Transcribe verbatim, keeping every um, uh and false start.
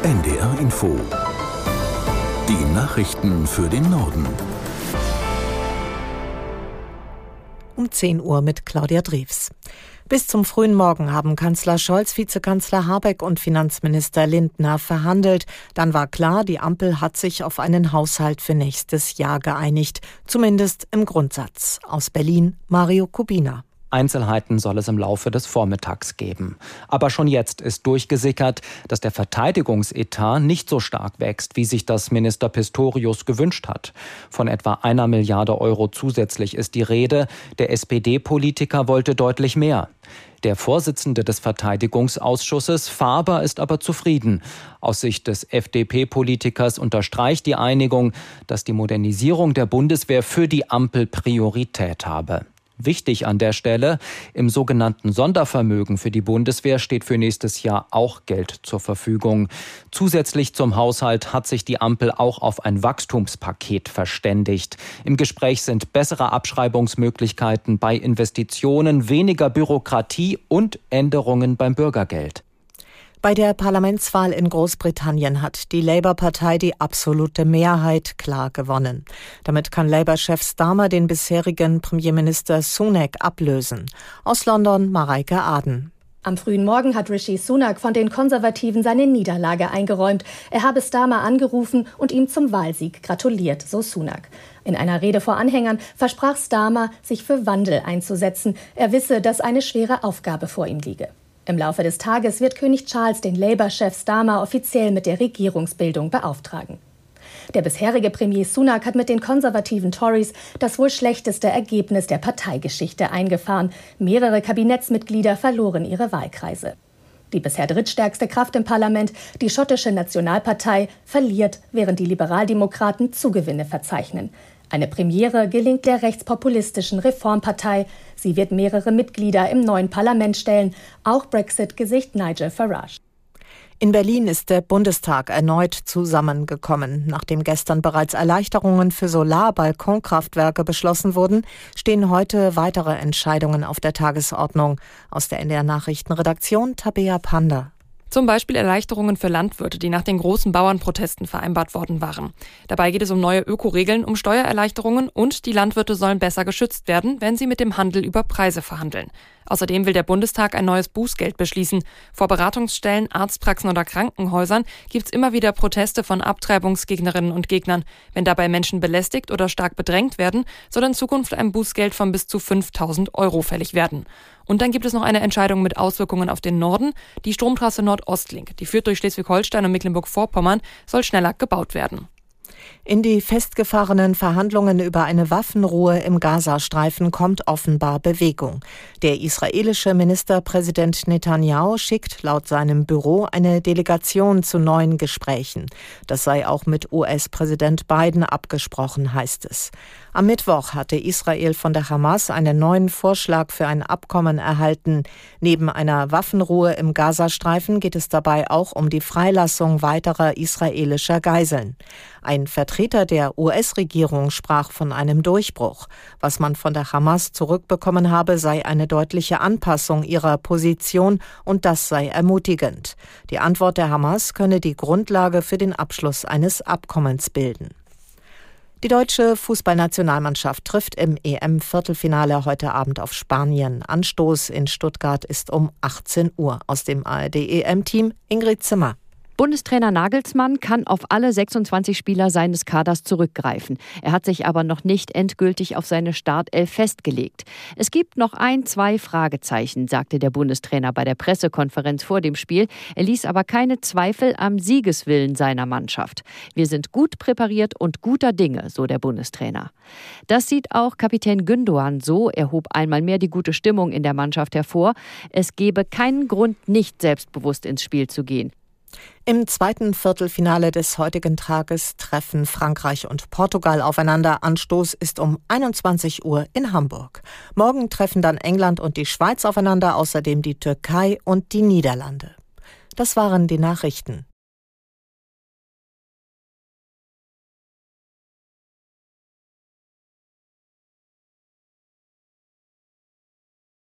N D R Info. Die Nachrichten für den Norden. Um zehn Uhr mit Claudia Drews. Bis zum frühen Morgen haben Kanzler Scholz, Vizekanzler Habeck und Finanzminister Lindner verhandelt. Dann war klar, die Ampel hat sich auf einen Haushalt für nächstes Jahr geeinigt. Zumindest im Grundsatz. Aus Berlin, Mario Kubina. Einzelheiten soll es im Laufe des Vormittags geben. Aber schon jetzt ist durchgesickert, dass der Verteidigungsetat nicht so stark wächst, wie sich das Minister Pistorius gewünscht hat. Von etwa einer Milliarde Euro zusätzlich ist die Rede. Der S P D-Politiker wollte deutlich mehr. Der Vorsitzende des Verteidigungsausschusses, Faber, ist aber zufrieden. Aus Sicht des F D P-Politikers unterstreicht die Einigung, dass die Modernisierung der Bundeswehr für die Ampel Priorität habe. Wichtig an der Stelle, im sogenannten Sondervermögen für die Bundeswehr steht für nächstes Jahr auch Geld zur Verfügung. Zusätzlich zum Haushalt hat sich die Ampel auch auf ein Wachstumspaket verständigt. Im Gespräch sind bessere Abschreibungsmöglichkeiten bei Investitionen, weniger Bürokratie und Änderungen beim Bürgergeld. Bei der Parlamentswahl in Großbritannien hat die Labour-Partei die absolute Mehrheit klar gewonnen. Damit kann Labour-Chef Starmer den bisherigen Premierminister Sunak ablösen. Aus London Mareike Aden. Am frühen Morgen hat Rishi Sunak von den Konservativen seine Niederlage eingeräumt. Er habe Starmer angerufen und ihm zum Wahlsieg gratuliert, so Sunak. In einer Rede vor Anhängern versprach Starmer, sich für Wandel einzusetzen. Er wisse, dass eine schwere Aufgabe vor ihm liege. Im Laufe des Tages wird König Charles den Labour-Chef Starmer offiziell mit der Regierungsbildung beauftragen. Der bisherige Premier Sunak hat mit den konservativen Tories das wohl schlechteste Ergebnis der Parteigeschichte eingefahren. Mehrere Kabinettsmitglieder verloren ihre Wahlkreise. Die bisher drittstärkste Kraft im Parlament, die schottische Nationalpartei, verliert, während die Liberaldemokraten Zugewinne verzeichnen. Eine Premiere gelingt der rechtspopulistischen Reformpartei. Sie wird mehrere Mitglieder im neuen Parlament stellen, auch Brexit-Gesicht Nigel Farage. In Berlin ist der Bundestag erneut zusammengekommen. Nachdem gestern bereits Erleichterungen für Solar-Balkonkraftwerke beschlossen wurden, stehen heute weitere Entscheidungen auf der Tagesordnung. Aus der N D R-Nachrichtenredaktion Tabea Panda. Zum Beispiel Erleichterungen für Landwirte, die nach den großen Bauernprotesten vereinbart worden waren. Dabei geht es um neue Ökoregeln, um Steuererleichterungen und die Landwirte sollen besser geschützt werden, wenn sie mit dem Handel über Preise verhandeln. Außerdem will der Bundestag ein neues Bußgeld beschließen. Vor Beratungsstellen, Arztpraxen oder Krankenhäusern gibt es immer wieder Proteste von Abtreibungsgegnerinnen und Gegnern. Wenn dabei Menschen belästigt oder stark bedrängt werden, soll in Zukunft ein Bußgeld von bis zu fünftausend Euro fällig werden. Und dann gibt es noch eine Entscheidung mit Auswirkungen auf den Norden. Die Stromtrasse Nordostlink, die führt durch Schleswig-Holstein und Mecklenburg-Vorpommern, soll schneller gebaut werden. In die festgefahrenen Verhandlungen über eine Waffenruhe im Gazastreifen kommt offenbar Bewegung. Der israelische Ministerpräsident Netanyahu schickt laut seinem Büro eine Delegation zu neuen Gesprächen. Das sei auch mit U S-Präsident Biden abgesprochen, heißt es. Am Mittwoch hatte Israel von der Hamas einen neuen Vorschlag für ein Abkommen erhalten. Neben einer Waffenruhe im Gazastreifen geht es dabei auch um die Freilassung weiterer israelischer Geiseln. Ein Vertreter der U S-Regierung sprach von einem Durchbruch. Was man von der Hamas zurückbekommen habe, sei eine deutliche Anpassung ihrer Position und das sei ermutigend. Die Antwort der Hamas könne die Grundlage für den Abschluss eines Abkommens bilden. Die deutsche Fußballnationalmannschaft trifft im E M-Viertelfinale heute Abend auf Spanien. Anstoß in Stuttgart ist um achtzehn Uhr. Aus dem A R D-E M-Team Ingrid Zimmer. Bundestrainer Nagelsmann kann auf alle sechsundzwanzig Spieler seines Kaders zurückgreifen. Er hat sich aber noch nicht endgültig auf seine Startelf festgelegt. Es gibt noch ein, zwei Fragezeichen, sagte der Bundestrainer bei der Pressekonferenz vor dem Spiel. Er ließ aber keine Zweifel am Siegeswillen seiner Mannschaft. Wir sind gut präpariert und guter Dinge, so der Bundestrainer. Das sieht auch Kapitän Gündoğan so. Er hob einmal mehr die gute Stimmung in der Mannschaft hervor. Es gebe keinen Grund, nicht selbstbewusst ins Spiel zu gehen. Im zweiten Viertelfinale des heutigen Tages treffen Frankreich und Portugal aufeinander. Anstoß ist um einundzwanzig Uhr in Hamburg. Morgen treffen dann England und die Schweiz aufeinander, außerdem die Türkei und die Niederlande. Das waren die Nachrichten.